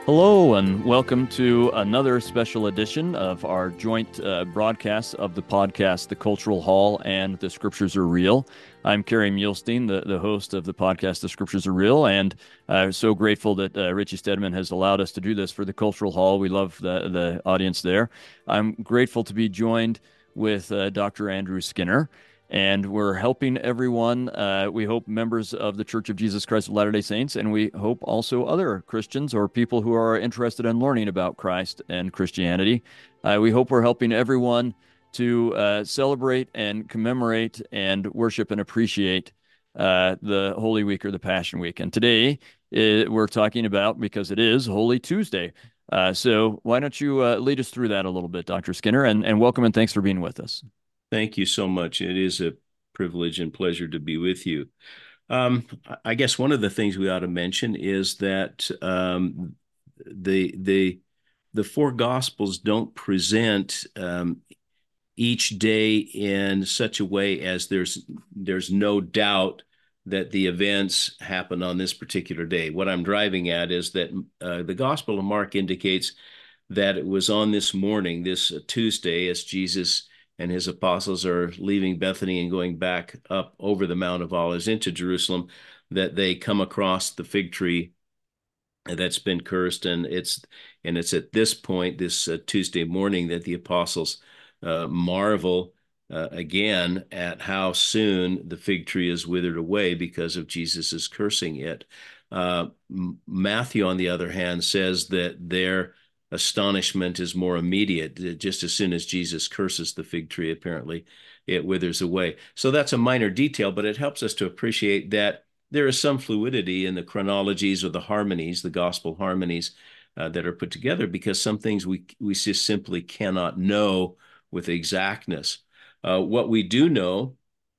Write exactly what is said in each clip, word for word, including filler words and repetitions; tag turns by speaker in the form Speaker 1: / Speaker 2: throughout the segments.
Speaker 1: Hello, and welcome to another special edition of our joint uh, broadcast of the podcast, The Cultural Hall and The Scriptures Are Real. I'm Kerry Muhlestein, the, the host of the podcast, The Scriptures Are Real, and I'm so grateful that uh, Richie Stedman has allowed us to do this for the Cultural Hall. We love the, the audience there. I'm grateful to be joined with uh, Doctor Andrew Skinner. And we're helping everyone. Uh, we hope members of the Church of Jesus Christ of Latter-day Saints, and we hope also other Christians or people who are interested in learning about Christ and Christianity. Uh, we hope we're helping everyone to uh, celebrate and commemorate and worship and appreciate uh, the Holy Week or the Passion Week. And today uh, we're talking about, because it is Holy Tuesday. Uh, so why don't you uh, lead us through that a little bit, Doctor Skinner, and, and welcome and thanks for being with us.
Speaker 2: Thank you so much. It is a privilege and pleasure to be with you. Um, I guess one of the things we ought to mention is that um, the the the four Gospels don't present um, each day in such a way as there's there's no doubt that the events happen on this particular day. What I'm driving at is that uh, the Gospel of Mark indicates that it was on this morning, this uh, Tuesday, as Jesus and his apostles are leaving Bethany and going back up over the Mount of Olives into Jerusalem, that they come across the fig tree that's been cursed, and it's and it's at this point, this uh, Tuesday morning, that the apostles uh, marvel uh, again at how soon the fig tree is withered away because of Jesus's cursing it. Uh, Matthew, on the other hand, says that their astonishment is more immediate. Just as soon as Jesus curses the fig tree, apparently it withers away. So that's a minor detail, but it helps us to appreciate that there is some fluidity in the chronologies or the harmonies, the gospel harmonies uh, that are put together, because some things we we just simply cannot know with exactness. Uh, what we do know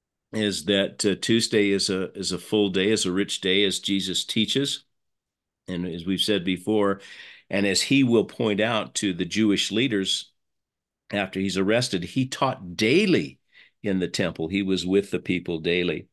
Speaker 2: is that uh, Tuesday is a is a full day, is a rich day, as Jesus teaches, and as we've said before, and as he will point out to the Jewish leaders after he's arrested, he taught daily in the temple. He was with the people daily.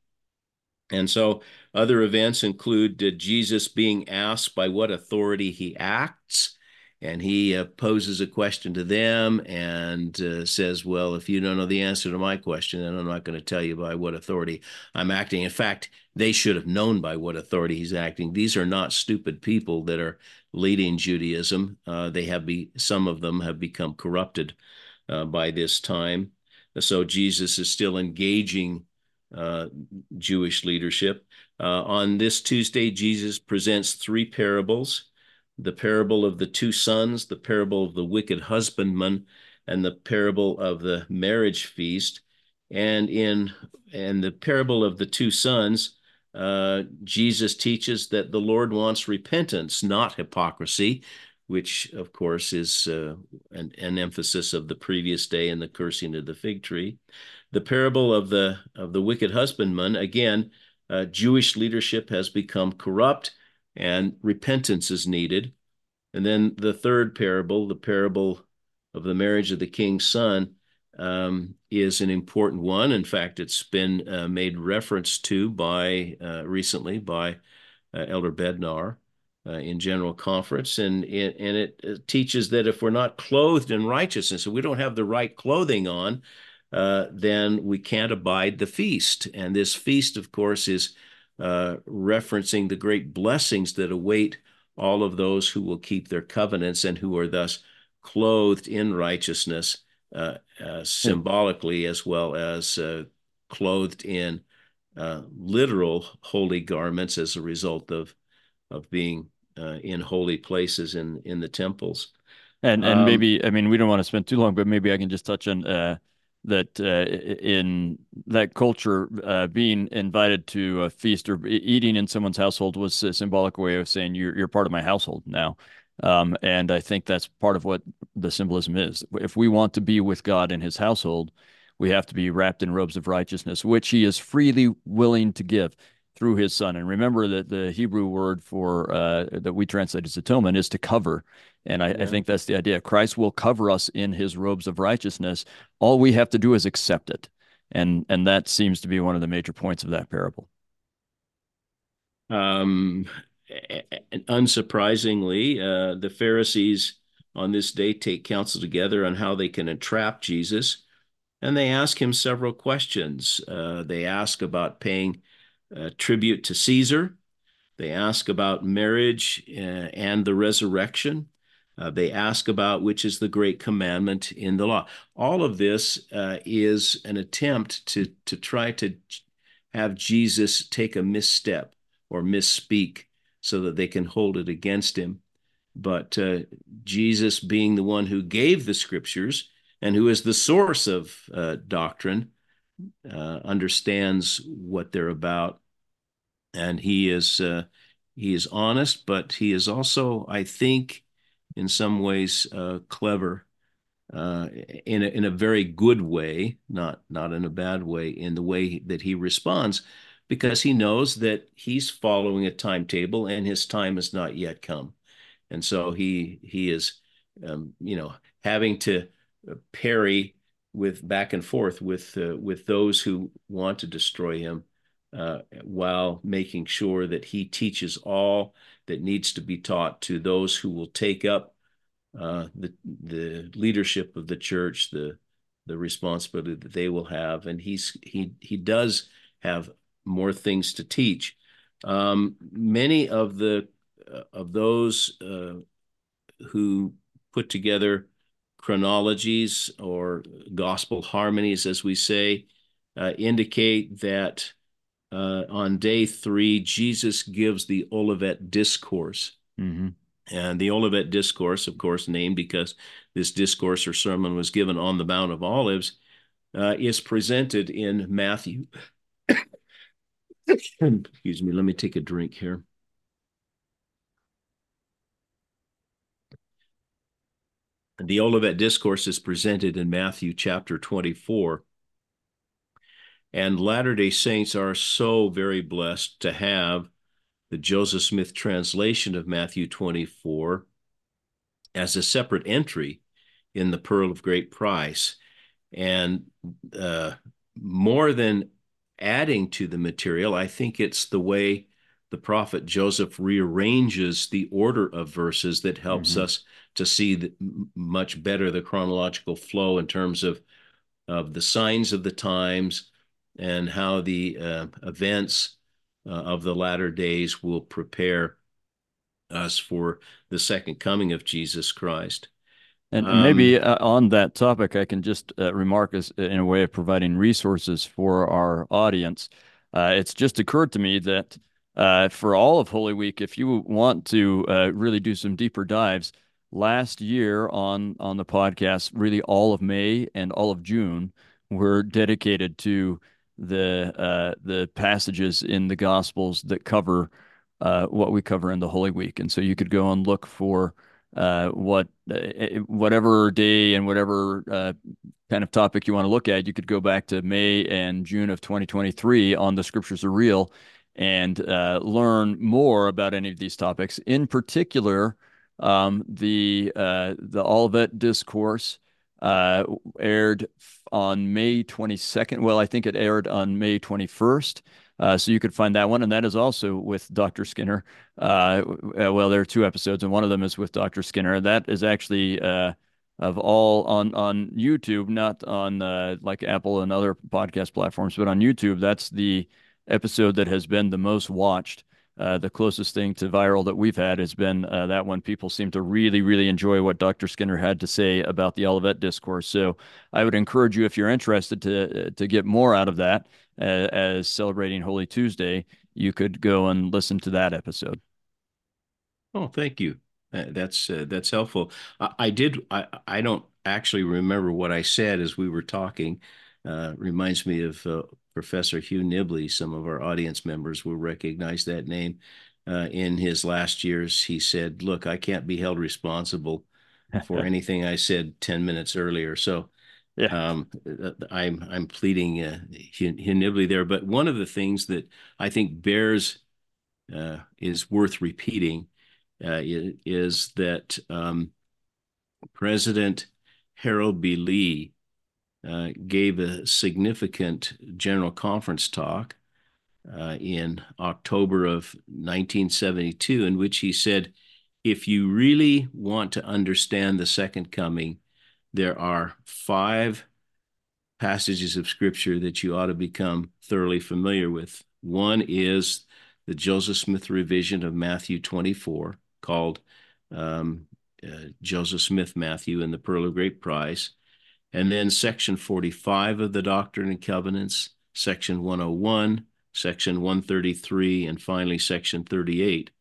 Speaker 2: And so other events include uh, Jesus being asked by what authority he acts. And he uh, poses a question to them and uh, says, well, if you don't know the answer to my question, then I'm not going to tell you by what authority I'm acting. In fact, they should have known by what authority he's acting. These are not stupid people that are leading Judaism. Uh, they have be some of them have become corrupted uh, by this time. So Jesus is still engaging uh, Jewish leadership. Uh, on this Tuesday, Jesus presents three parables: the parable of the two sons, the parable of the wicked husbandman, and the parable of the marriage feast. And in and the parable of the two sons, uh, Jesus teaches that the Lord wants repentance, not hypocrisy, which, of course, is uh, an, an emphasis of the previous day in the cursing of the fig tree. The parable of the of the wicked husbandman, again, uh, Jewish leadership has become corrupt, and repentance is needed. And then the third parable, the parable of the marriage of the king's son, um, is an important one. In fact, it's been uh, made reference to by uh, recently by uh, Elder Bednar uh, in General Conference, and it, and it teaches that if we're not clothed in righteousness, if we don't have the right clothing on, uh, then we can't abide the feast. And this feast, of course, is uh, referencing the great blessings that await all of those who will keep their covenants and who are thus clothed in righteousness, uh, uh,
Speaker 1: Yeah.
Speaker 2: symbolically, as well as uh, clothed in uh, literal holy garments as a result of of being uh, in holy places in in the temples.
Speaker 1: And and
Speaker 2: Um,
Speaker 1: maybe, I mean, we don't want to spend too long, but maybe I can just touch on uh, that uh, in that culture, uh, being invited to a feast or e- eating in someone's household was a symbolic way of saying you're you're part of my household now. Um, and I think that's part of what the symbolism is. If we want to be with God in his household, we have to be wrapped in robes of righteousness, which he is freely willing to give through his son. And remember that the Hebrew word for uh, that we translate as atonement is to cover. And I, I
Speaker 2: yeah.
Speaker 1: think that's the idea. Christ will cover us in his robes of righteousness. All we have to do is accept it. And and that seems to be one of the major points of that parable.
Speaker 2: Um, and unsurprisingly, uh, the Pharisees on this day take counsel together on how they can entrap Jesus, and they ask him several questions. Uh, they ask about paying uh, tribute to Caesar. They ask about marriage uh, and the resurrection. Uh, they ask about which is the great commandment in the law. All of this uh, is an attempt to, to try to have Jesus take a misstep or misspeak so that they can hold it against him. But uh, Jesus, being the one who gave the scriptures and who is the source of uh, doctrine, uh, understands what they're about, and he is uh, he is honest, but he is also, I think, in some ways, uh, clever, uh, in a, in a very good way, not not in a bad way, in the way that he responds, because he knows that he's following a timetable and his time has not yet come, and so he he is, um, you know, having to parry with back and forth with uh, with those who want to destroy him, uh, while making sure that he teaches all that needs to be taught to those who will take up uh, the the leadership of the church, the the responsibility that they will have, and he's he he does have more things to teach. Um, many of the uh, of those uh, who put together chronologies or gospel harmonies, as we say, uh, indicate that uh, on day three, Jesus gives the Olivet Discourse.
Speaker 1: Mm-hmm.
Speaker 2: And the Olivet Discourse, of course, named because this discourse or sermon was given on the Mount of Olives, uh, is presented in Matthew. Excuse me, let me take a drink here. The Olivet Discourse is presented in Matthew chapter twenty-four. And Latter-day Saints are so very blessed to have the Joseph Smith translation of Matthew twenty-four as a separate entry in the Pearl of Great Price. And uh, more than adding to the material, I think it's the way the prophet Joseph rearranges the order of verses that helps
Speaker 1: Mm-hmm.
Speaker 2: us to see the, much better the chronological flow in terms of, of the signs of the times and how the uh, events uh, of the latter days will prepare us for the second coming of Jesus Christ.
Speaker 1: And, and maybe
Speaker 2: Um,
Speaker 1: uh, on that topic, I can just uh, remark as in a way of providing resources for our audience. Uh, it's just occurred to me that uh, for all of Holy Week, if you want to uh, really do some deeper dives, last year on on the podcast, really all of May and all of June were dedicated to the uh, the passages in the Gospels that cover uh, what we cover in the Holy Week, and so you could go and look for uh, what uh, whatever day and whatever uh, kind of topic you want to look at, you could go back to May and June of twenty twenty-three on The Scriptures Are Real and uh, learn more about any of these topics. In particular, um, the uh, the Olivet Discourse uh, aired on May twenty-second. Well, I think it aired on May twenty-first. Uh, so you could find that one, and that is also with Doctor Skinner. Uh, well, there are two episodes, and one of them is with Doctor Skinner. That is actually uh, of all on on YouTube, not on uh, like Apple and other podcast platforms, but on YouTube. That's the episode that has been the most watched. Uh, the closest thing to viral that we've had has been uh, that one. People seem to really, really enjoy what Doctor Skinner had to say about the Olivet Discourse. So I would encourage you, if you're interested, to to get more out of that uh, as celebrating Holy Tuesday, you could go and listen to that episode.
Speaker 2: Oh, thank you. Uh, that's uh, that's helpful. I, I did. I I don't actually remember what I said as we were talking. Uh, reminds me of uh, Professor Hugh Nibley. Some of our audience members will recognize that name. Uh, in his last years, he said, "Look, I can't be held responsible for anything I said ten minutes earlier." So
Speaker 1: Yeah.
Speaker 2: um, uh, I'm I'm pleading uh, Hugh, Hugh Nibley there. But one of the things that I think bears uh, is worth repeating uh, is that um, President Harold B. Lee uh, gave a significant general conference talk uh, in October of nineteen seventy-two, in which he said, if you really want to understand the second coming, there are five passages of scripture that you ought to become thoroughly familiar with. One is the Joseph Smith revision of Matthew twenty-four, called um, uh, Joseph Smith Matthew and the Pearl of Great Price. And then section forty-five of the Doctrine and Covenants, section one oh one, section one thirty-three, and finally section thirty-eight.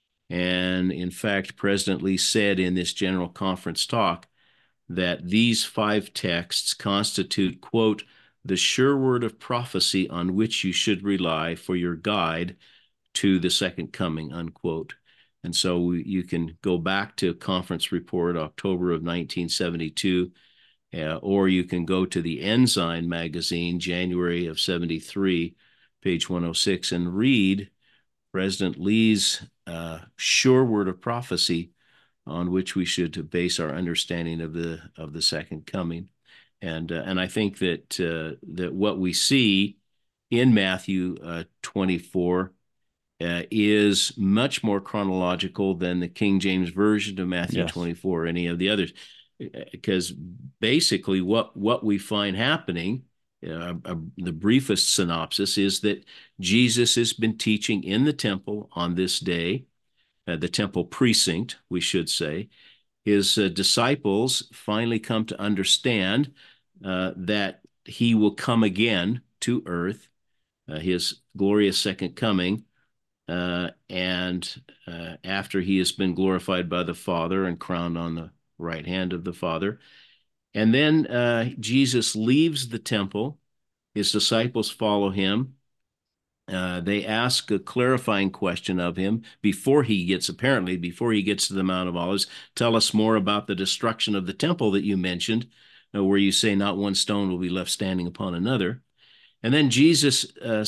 Speaker 2: And in fact, President Lee said in this General Conference talk that these five texts constitute, quote, the sure word of prophecy on which you should rely for your guide to the second coming, unquote. And so we, you can go back to conference report October of nineteen seventy-two, uh, or you can go to the Ensign magazine, January of seventy-three, page one oh six, and read President Lee's uh, sure word of prophecy on which we should base our understanding of the of the second coming. And uh, and I think that uh, that what we see in Matthew uh, twenty-four uh, is much more chronological than the King James Version of Matthew yes. twenty-four or any of the others, because basically what what we find happening, uh, uh, the briefest synopsis is that Jesus has been teaching in the temple on this day, uh, the temple precinct, we should say. His uh, disciples finally come to understand uh, that he will come again to earth, uh, his glorious second coming, uh, and uh, after he has been glorified by the Father and crowned on the right hand of the Father. And then uh, Jesus leaves the temple. His disciples follow him. Uh, they ask a clarifying question of him before he gets, apparently, before he gets to the Mount of Olives. Tell us more about the destruction of the temple that you mentioned, uh, where you say not one stone will be left standing upon another. And then Jesus uh,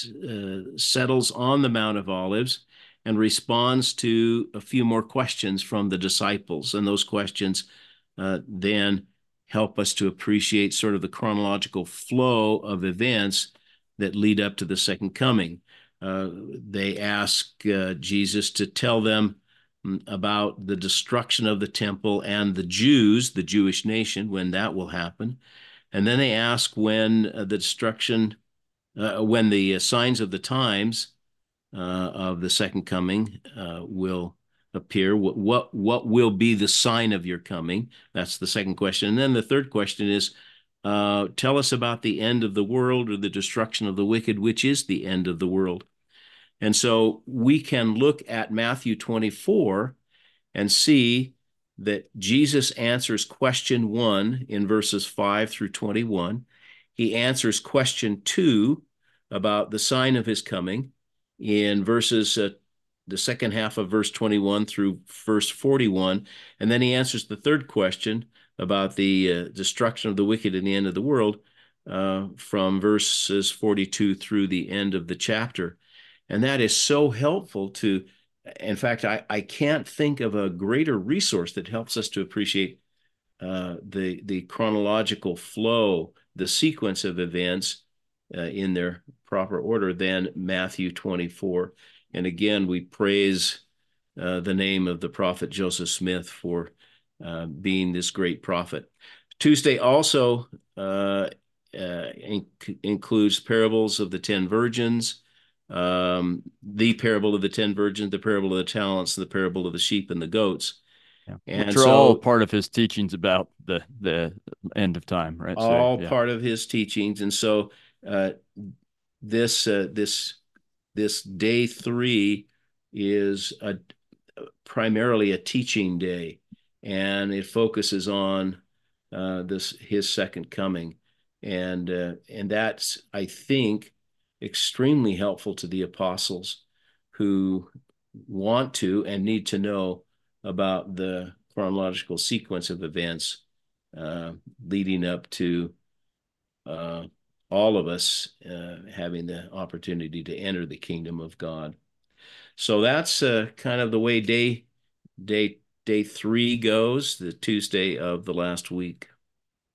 Speaker 2: uh, settles on the Mount of Olives and responds to a few more questions from the disciples. And those questions uh, then help us to appreciate sort of the chronological flow of events that lead up to the second coming. Uh, they ask uh, Jesus to tell them about the destruction of the temple and the Jews, the Jewish nation, when that will happen. And then they ask when uh, the destruction, uh, when the uh, signs of the times uh, of the second coming uh, will appear. What, what, what will be the sign of your coming? That's the second question. And then the third question is, Uh, tell us about the end of the world, or the destruction of the wicked, which is the end of the world. And so we can look at Matthew twenty-four and see that Jesus answers question one in verses five through twenty-one. He answers question two about the sign of his coming in verses uh, the second half of verse twenty-one through verse forty-one. And then he answers the third question about the uh, destruction of the wicked and the end of the world uh, from verses forty-two through the end of the chapter. And that is so helpful to, in fact, I, I can't think of a greater resource that helps us to appreciate uh, the, the chronological flow, the sequence of events uh, in their proper order than Matthew twenty-four. And again, we praise uh, the name of the prophet Joseph Smith for uh, being this great prophet. Tuesday also uh, uh, inc includes parables of the ten virgins, um, the parable of the ten virgins, the parable of the talents, the parable of the sheep and the goats.
Speaker 1: Yeah.
Speaker 2: And
Speaker 1: Which are
Speaker 2: so,
Speaker 1: all part of his teachings about the the end of time, right?
Speaker 2: All
Speaker 1: so, yeah.
Speaker 2: part of his teachings. And so uh, this uh, this this day three is a, primarily a teaching day, and it focuses on uh, this his second coming, and uh, and that's, I think, extremely helpful to the apostles who want to and need to know about the chronological sequence of events uh, leading up to uh, all of us uh, having the opportunity to enter the kingdom of God. So that's uh, kind of the way day day day three goes, the Tuesday of the last week.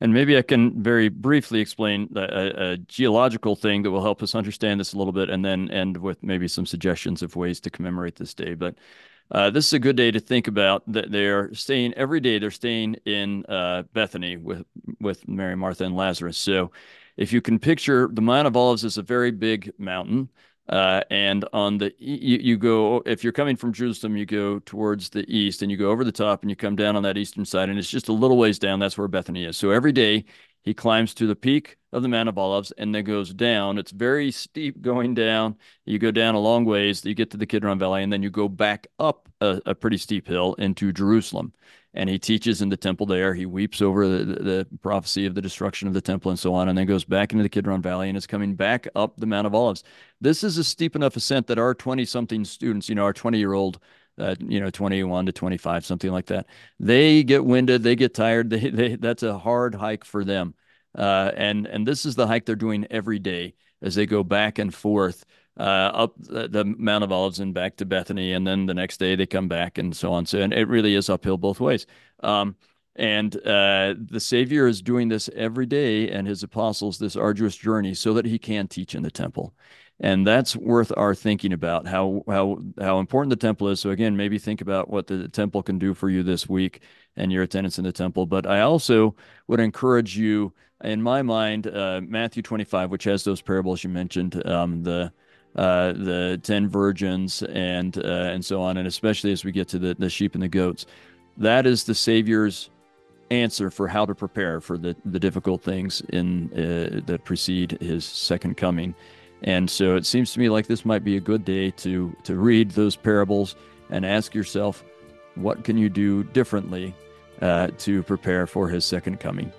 Speaker 1: And maybe I can very briefly explain a, a geological thing that will help us understand this a little bit, and then end with maybe some suggestions of ways to commemorate this day. But uh, this is a good day to think about that they're staying every day. They're staying in uh, Bethany with with Mary, Martha, and Lazarus. So if you can picture the Mount of Olives is a very big mountain. Uh, and on the you, you go if you're coming from Jerusalem, you go towards the east, and you go over the top, and you come down on that eastern side, and it's just a little ways down. That's where Bethany is. So every day he climbs to the peak of the Mount of Olives, and then goes down. It's very steep going down. You go down a long ways, you get to the Kidron Valley, and then you go back up a, a pretty steep hill into Jerusalem. And he teaches in the temple there. He weeps over the, the, the prophecy of the destruction of the temple and so on, and then goes back into the Kidron Valley, and is coming back up the Mount of Olives. This is a steep enough ascent that our twenty-something students, you know, our twenty-year-old, uh, you know, twenty-one to twenty-five, something like that, they get winded, they get tired. They, they that's a hard hike for them. Uh, and and this is the hike they're doing every day as they go back and forth uh, up the, the Mount of Olives and back to Bethany, and then the next day they come back and so on. So, and it really is uphill both ways. Um, and uh, the Savior is doing this every day, and his apostles this arduous journey, so that he can teach in the temple. And that's worth our thinking about how how how important the temple is. So again, maybe think about what the temple can do for you this week and your attendance in the temple. But I also would encourage you, in my mind, uh, Matthew twenty-five, which has those parables you mentioned, um, the uh, the ten virgins and uh, and so on, and especially as we get to the, the sheep and the goats, that is the Savior's answer for how to prepare for the, the difficult things in uh, that precede his second coming. And so it seems to me like this might be a good day to to read those parables and ask yourself, what can you do differently uh, to prepare for his second coming?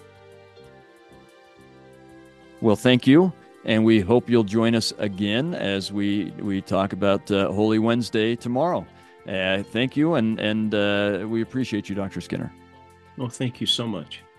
Speaker 1: Well, thank you. And we hope you'll join us again as we, we talk about uh, Holy Wednesday tomorrow. Uh, thank you. And, and uh, we appreciate you, Doctor Skinner.
Speaker 2: Well, thank you so much.